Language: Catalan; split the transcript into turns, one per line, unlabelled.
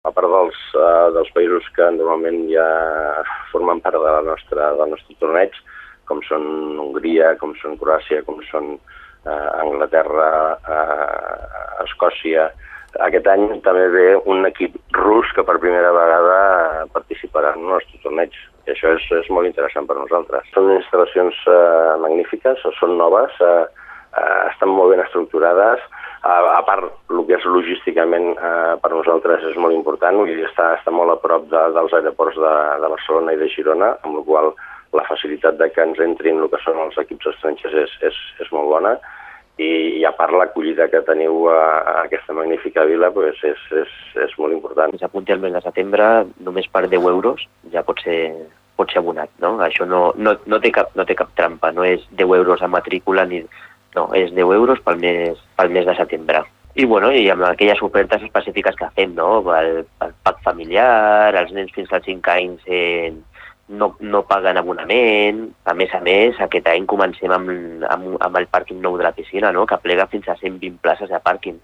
A part dels països que normalment ja formen part del nostre torneig, com són Hongria, com són Croàcia, com són Anglaterra, Escòcia. Aquest any també ve un equip rus que per primera vegada participarà en el nostre torneig. I això és molt interessant per nosaltres. Són instal·lacions magnífiques, són noves, estan molt ben estructurades. A part, el que és logísticament per nosaltres és molt important, vull dir, està molt a prop dels aeroports de Barcelona i de Girona, amb la qual la facilitat de que ens entrin el que són els equips estrangers és molt bona, i a part l'acollida que teniu a aquesta magnífica vila és molt important.
Si s'apunti al mes de setembre, només per 10 euros ja pot ser abonat, no? Això no té cap trampa, no és 10 euros a matrícula ni... No, és 10 euros pel mes de setembre. I amb aquelles ofertes específiques que fem, no? El pack familiar, els nens fins als 5 anys no paguen abonament. A més, aquest any comencem amb el pàrquing nou de la piscina, no? Que plega fins a 120 places de pàrquing.